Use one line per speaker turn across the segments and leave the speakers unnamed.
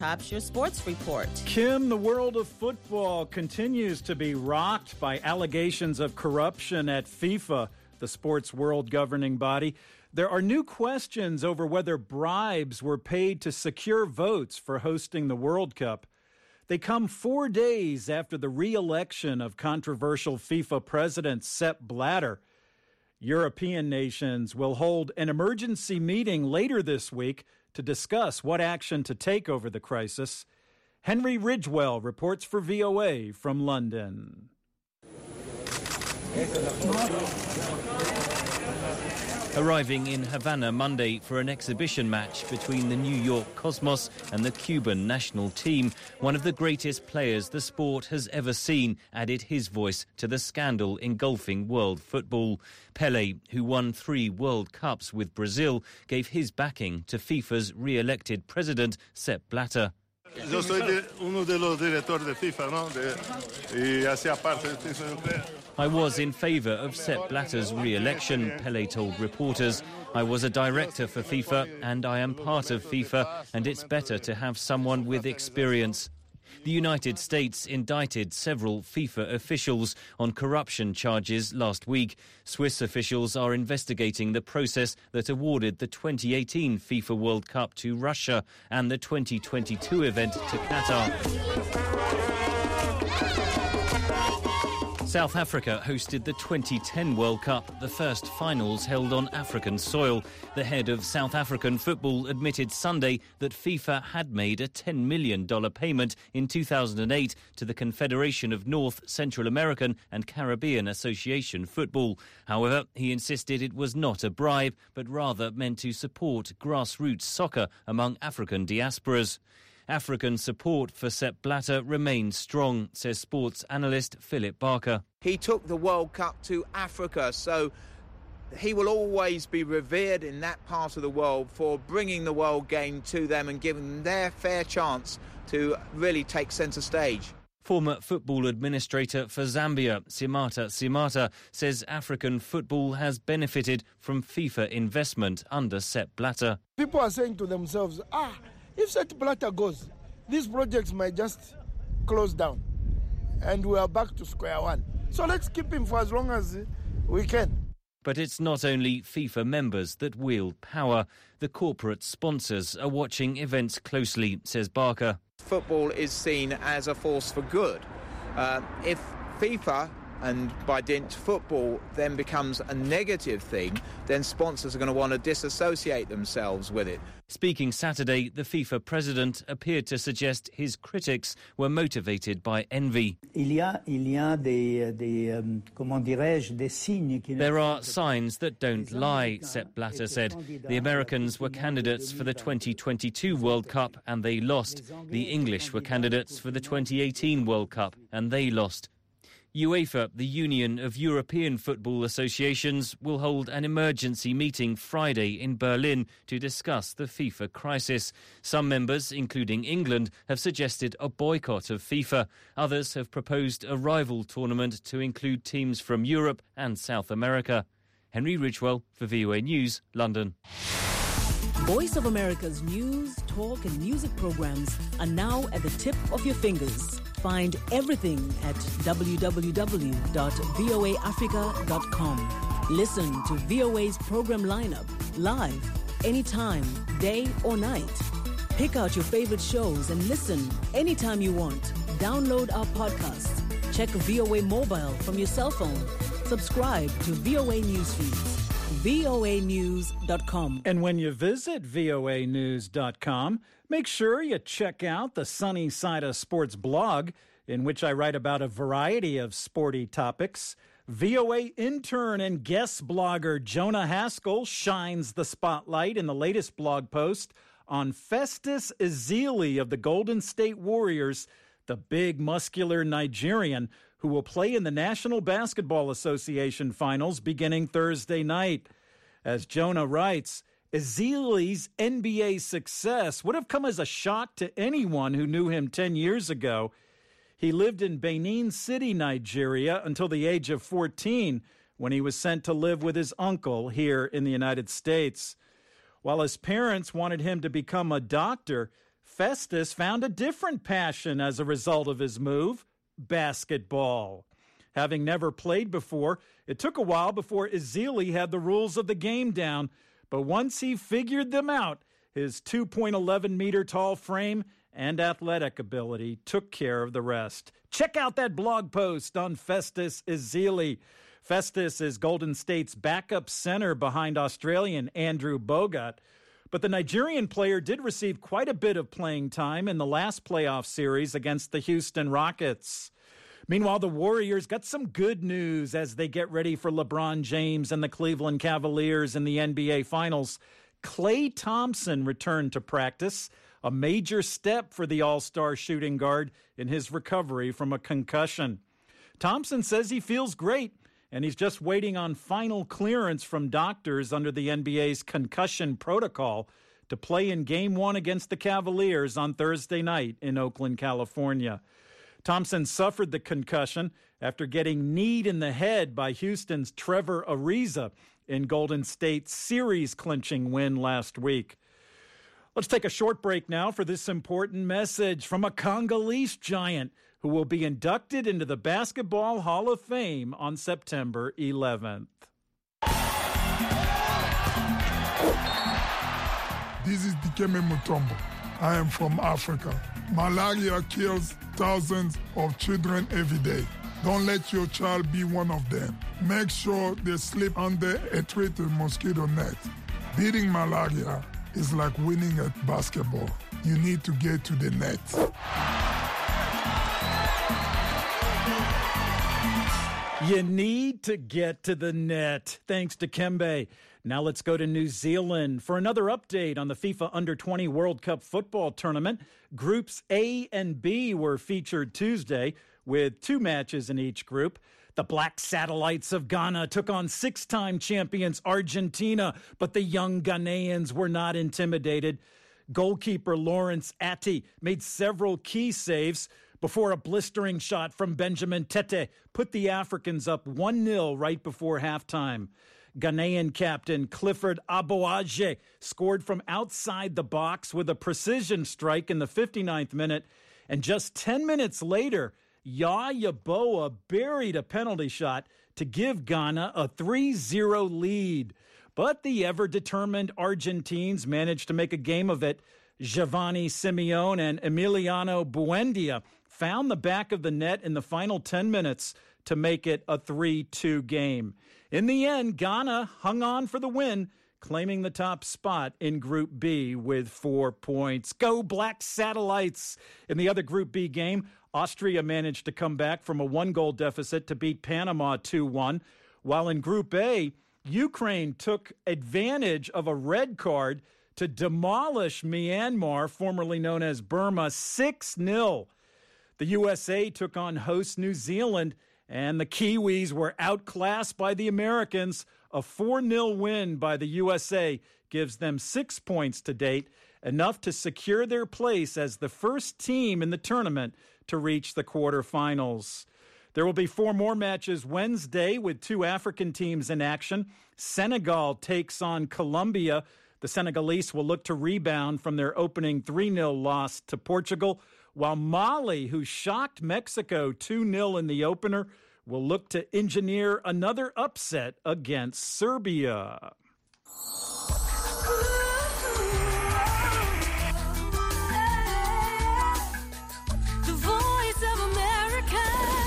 Tops your sports report.
Kim, the world of football continues to be rocked by allegations of corruption at FIFA, the sports world governing body. There are new questions over whether bribes were paid to secure votes for hosting the World Cup. They come 4 days after the re-election of controversial FIFA president Sepp Blatter. European nations will hold an emergency meeting later this week to discuss what action to take over the crisis. Henry Ridgewell reports for VOA from London.
Arriving in Havana Monday for an exhibition match between the New York Cosmos and the Cuban national team, one of the greatest players the sport has ever seen added his voice to the scandal engulfing world football. Pelé, who won 3 World Cups with Brazil, gave his backing to FIFA's re-elected president, Sepp Blatter.
Yo soy uno de los directores de FIFA, ¿no? Y hacía parte del FIFA europeo.
I was in favour of Sepp Blatter's re-election, Pelé told reporters. I was a director for FIFA and I am part of FIFA, and it's better to have someone with experience. The United States indicted several FIFA officials on corruption charges last week. Swiss officials are investigating the process that awarded the 2018 FIFA World Cup to Russia and the 2022 event to Qatar. South Africa hosted the 2010 World Cup, the first finals held on African soil. The head of South African football admitted Sunday that FIFA had made a $10 million payment in 2008 to the Confederation of North, Central American and Caribbean Association Football. However, he insisted it was not a bribe, but rather meant to support grassroots soccer among African diasporas. African support for Sepp Blatter remains strong, says sports analyst Philip Barker.
He took the World Cup to Africa, so he will always be revered in that part of the world for bringing the world game to them and giving them their fair chance to really take centre stage.
Former football administrator for Zambia, Simata, says African football has benefited from FIFA investment under Sepp Blatter.
People are saying to themselves, if Sepp Blatter goes, these projects might just close down and we are back to square one. So let's keep him for as long as we can.
But it's not only FIFA members that wield power. The corporate sponsors are watching events closely, says Barker.
Football is seen as a force for good. If FIFA and by dint football then becomes a negative thing, then sponsors are going to want to disassociate themselves with it.
Speaking Saturday, the FIFA president appeared to suggest his critics were motivated by envy. There are signs that don't lie, Sepp Blatter said. The Americans were candidates for the 2022 World Cup and they lost. The English were candidates for the 2018 World Cup and they lost. UEFA, the Union of European Football Associations, will hold an emergency meeting Friday in Berlin to discuss the FIFA crisis. Some members, including England, have suggested a boycott of FIFA. Others have proposed a rival tournament to include teams from Europe and South America. Henry Ridgewell for VOA News, London.
Voice of America's news, talk and music programs are now at the tip of your fingers. Find everything at www.voaafrica.com. Listen to VOA's program lineup live, anytime, day or night. Pick out your favorite shows and listen anytime you want. Download our podcasts. Check VOA mobile from your cell phone. Subscribe to VOA Newsfeeds. voanews.com.
And when you visit voanews.com, make sure you check out the Sunny Side of Sports blog, in which I write about a variety of sporty topics. VOA intern and guest blogger Jonah Haskell shines the spotlight in the latest blog post on Festus Ezeli of the Golden State Warriors, the big muscular Nigerian who will play in the National Basketball Association finals beginning Thursday night. As Jonah writes, Ezeli's NBA success would have come as a shock to anyone who knew him 10 years ago. He lived in Benin City, Nigeria, until the age of 14, when he was sent to live with his uncle here in the United States. While his parents wanted him to become a doctor, Festus found a different passion as a result of his move, basketball. Having never played before, it took a while before Ezeli had the rules of the game down, but once he figured them out, his 2.11-meter tall frame and athletic ability took care of the rest. Check out that blog post on Festus Ezeli. Festus is Golden State's backup center behind Australian Andrew Bogut, but the Nigerian player did receive quite a bit of playing time in the last playoff series against the Houston Rockets. Meanwhile, the Warriors got some good news as they get ready for LeBron James and the Cleveland Cavaliers in the NBA Finals. Klay Thompson returned to practice, a major step for the all-star shooting guard in his recovery from a concussion. Thompson says he feels great, and he's just waiting on final clearance from doctors under the NBA's concussion protocol to play in Game 1 against the Cavaliers on Thursday night in Oakland, California. Thompson suffered the concussion after getting kneed in the head by Houston's Trevor Ariza in Golden State's series-clinching win last week. Let's take a short break now for this important message from a Congolese giant who will be inducted into the Basketball Hall of Fame on September 11th.
This is Dikembe Mutombo. I am from Africa. Malaria kills thousands of children every day. Don't let your child be one of them. Make sure they sleep under a treated mosquito net. Beating malaria is like winning at basketball. You need to get to the net.
You need to get to the net. Thanks to Kembe. Now let's go to New Zealand for another update on the FIFA Under-20 World Cup football tournament. Groups A and B were featured Tuesday with 2 matches in each group. The Black Satellites of Ghana took on 6-time champions Argentina, but the young Ghanaians were not intimidated. Goalkeeper Lawrence Atty made several key saves before a blistering shot from Benjamin Tete put the Africans up 1-0 right before halftime. Ghanaian captain Clifford Aboagye scored from outside the box with a precision strike in the 59th minute, and just 10 minutes later, Yaya Boa buried a penalty shot to give Ghana a 3-0 lead. But the ever-determined Argentines managed to make a game of it. Giovanni Simeone and Emiliano Buendia found the back of the net in the final 10 minutes to make it a 3-2 game. In the end, Ghana hung on for the win, claiming the top spot in Group B with 4 points. Go Black Satellites! In the other Group B game, Austria managed to come back from a 1-goal deficit to beat Panama 2-1, while in Group A, Ukraine took advantage of a red card to demolish Myanmar, formerly known as Burma, 6-0. The USA took on host New Zealand, and the Kiwis were outclassed by the Americans. A 4-0 win by the USA gives them 6 points to date, enough to secure their place as the first team in the tournament to reach the quarterfinals. There will be 4 more matches Wednesday with 2 African teams in action. Senegal takes on Colombia. The Senegalese will look to rebound from their opening 3-0 loss to Portugal, while Mali, who shocked Mexico 2-0 in the opener, will look to engineer another upset against Serbia.
The Voice of America.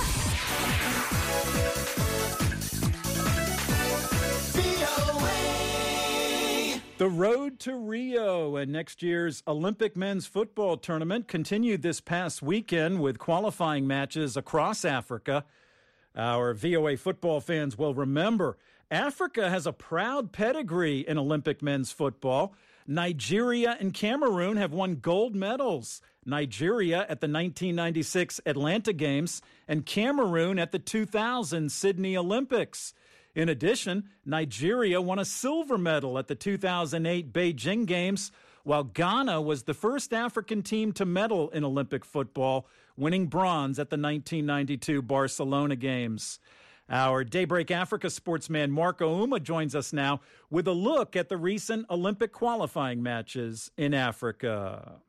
The road to Rio and next year's Olympic men's football tournament continued this past weekend with qualifying matches across Africa. Our VOA football fans will remember Africa has a proud pedigree in Olympic men's football. Nigeria and Cameroon have won gold medals. Nigeria at the 1996 Atlanta Games and Cameroon at the 2000 Sydney Olympics. In addition, Nigeria won a silver medal at the 2008 Beijing Games, while Ghana was the first African team to medal in Olympic football, winning bronze at the 1992 Barcelona Games. Our Daybreak Africa sportsman Marco Uma joins us now with a look at the recent Olympic qualifying matches in Africa.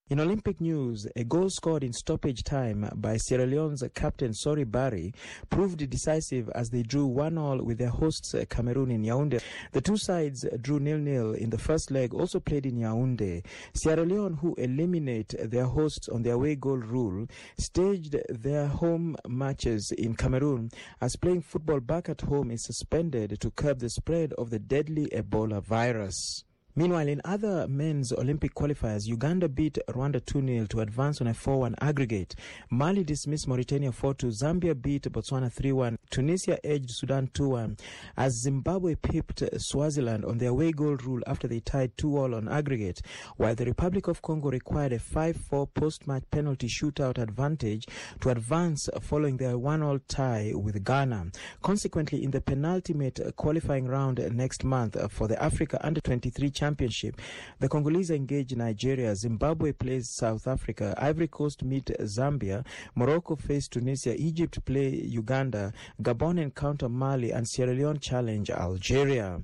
In Olympic news, a goal scored in stoppage time by Sierra Leone's captain Sori Barry proved decisive as they drew 1-1 with their hosts Cameroon in Yaoundé. The two sides drew 0-0 in the first leg, also played in Yaoundé. Sierra Leone, who eliminate their hosts on the away goal rule, staged their home matches in Cameroon as playing football back at home is suspended to curb the spread of the deadly Ebola virus. Meanwhile, in other men's Olympic qualifiers, Uganda beat Rwanda 2-0 to advance on a 4-1 aggregate. Mali dismissed Mauritania 4-2. Zambia beat Botswana 3-1. Tunisia edged Sudan 2-1. As Zimbabwe pipped Swaziland on their away goal rule after they tied 2-2 on aggregate, while the Republic of Congo required a 5-4 post-match penalty shootout advantage to advance following their 1-1 tie with Ghana. Consequently, in the penultimate qualifying round next month for the Africa Under-23 Championship, the Congolese engage Nigeria, Zimbabwe plays South Africa, Ivory Coast meet Zambia, Morocco face Tunisia, Egypt play Uganda, Gabon encounter Mali, and Sierra Leone challenge Algeria.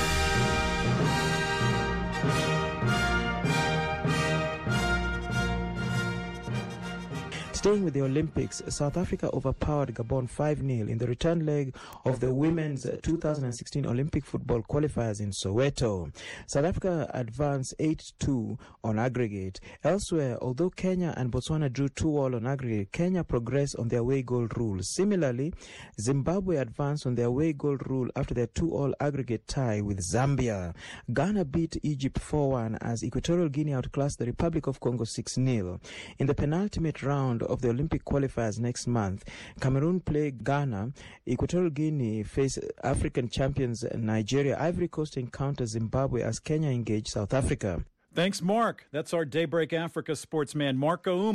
Staying with the Olympics, South Africa overpowered Gabon 5-0 in the return leg of the women's 2016 Olympic football qualifiers in Soweto. South Africa advanced 8-2 on aggregate. Elsewhere, although Kenya and Botswana drew 2-2 on aggregate, Kenya progressed on their away goal rule. Similarly, Zimbabwe advanced on their away goal rule after their 2-2 aggregate tie with Zambia. Ghana beat Egypt 4-1 as Equatorial Guinea outclassed the Republic of Congo 6-0. In the penultimate round of the Olympic qualifiers next month, Cameroon play Ghana, Equatorial Guinea face African champions Nigeria, Ivory Coast encounter Zimbabwe as Kenya engage South Africa.
Thanks, Mark. That's our Daybreak Africa sportsman, Mark Ouma.